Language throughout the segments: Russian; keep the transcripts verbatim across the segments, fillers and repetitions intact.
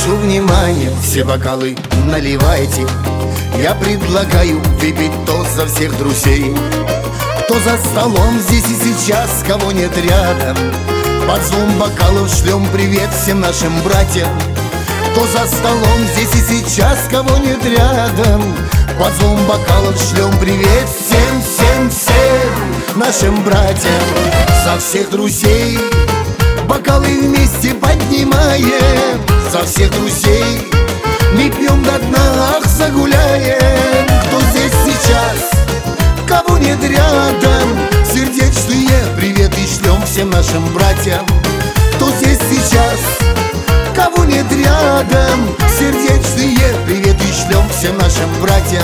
прошу внимания, все бокалы наливайте. Я предлагаю выпить тост за всех друзей, кто за столом здесь и сейчас, кого нет рядом. Под звон бокалов шлем привет всем нашим братьям. Кто за столом здесь и сейчас, кого нет рядом. Под звон бокалов шлем привет всем, всем, всем нашим братьям. За всех друзей бокалы вместе поднимаем. За всех друзей мы пьем до дна, ах, загуляем. Кто здесь сейчас, кого нет рядом, сердечные приветы шлем всем нашим братьям. Кто здесь сейчас, кого нет рядом, сердечные приветы шлем всем нашим братьям.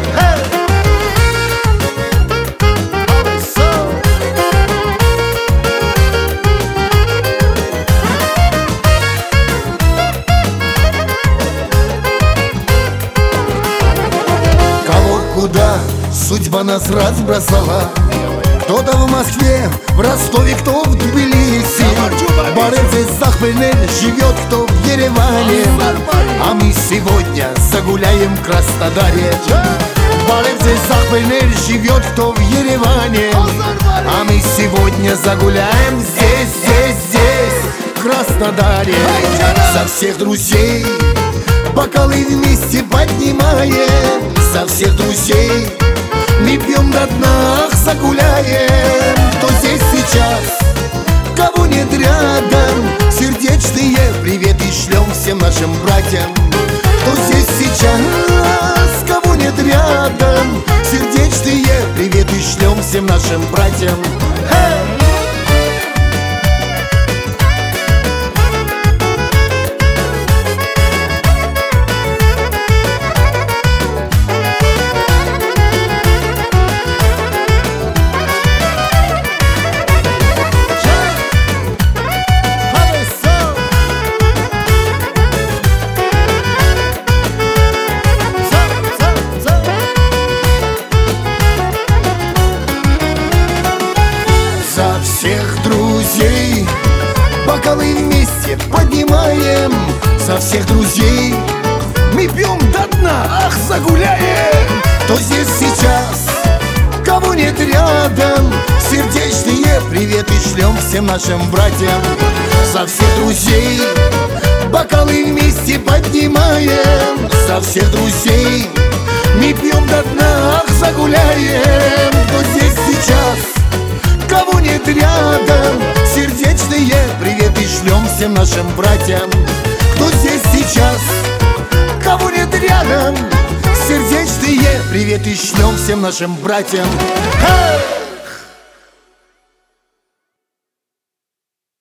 Кого куда судьба нас разбросала. Кто-то в Москве, в Ростове, кто в Тбилиси. Борец из Сахпельнель живет, кто в Ереване. А мы сегодня загуляем в Краснодаре. Борец из Сахпельнель живет, кто в Ереване. А мы сегодня загуляем здесь, здесь, здесь, в Краснодаре. За всех друзей бокалы вместе поднимаем. За всех друзей мы пьем до дна, ах, загуляем. Кто здесь сейчас, кого нет рядом, сердечные приветы шлем всем нашим братьям. Кто здесь сейчас, кого нет рядом, сердечные приветы шлем всем нашим братьям. Всех друзей бокалы вместе поднимаем. За всех друзей мы пьем до дна, ах, загуляем. Кто здесь сейчас, кого нет рядом, сердечные приветы шлем всем нашим братьям. За всех друзей бокалы вместе поднимаем. За всех друзей мы пьем до дна, ах, загуляем. Кто здесь сейчас, кого нет рядом, сердечные приветы шлем всем нашим братьям. Кто здесь сейчас, кого нет рядом, сердечные приветы шлем всем нашим братьям. Hey!